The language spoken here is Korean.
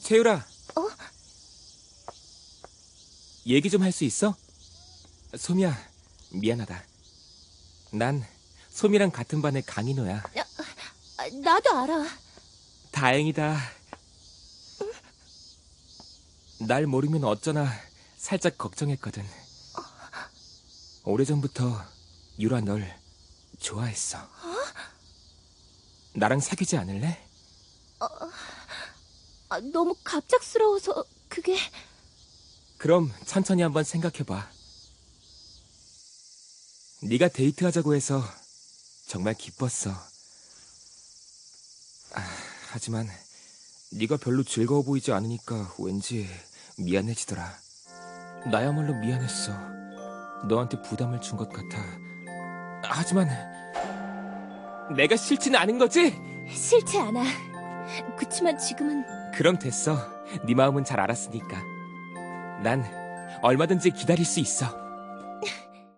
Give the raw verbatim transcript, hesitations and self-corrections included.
채율아, 어? 얘기 좀 할 수 있어? 소미야, 미안하다. 난 소미랑 같은 반의 강인호야. 아, 나도 알아. 다행이다. 날 모르면 어쩌나 살짝 걱정했거든. 오래전부터 유라 널 좋아했어. 나랑 사귀지 않을래? 아, 너무 갑작스러워서 그게... 그럼 천천히 한번 생각해봐. 네가 데이트하자고 해서 정말 기뻤어. 아, 하지만 네가 별로 즐거워 보이지 않으니까 왠지 미안해지더라. 나야말로 미안했어. 너한테 부담을 준 것 같아. 하지만 내가 싫지는 않은 거지? 싫지 않아. 그치만 지금은... 그럼 됐어. 네 마음은 잘 알았으니까. 난 얼마든지 기다릴 수 있어.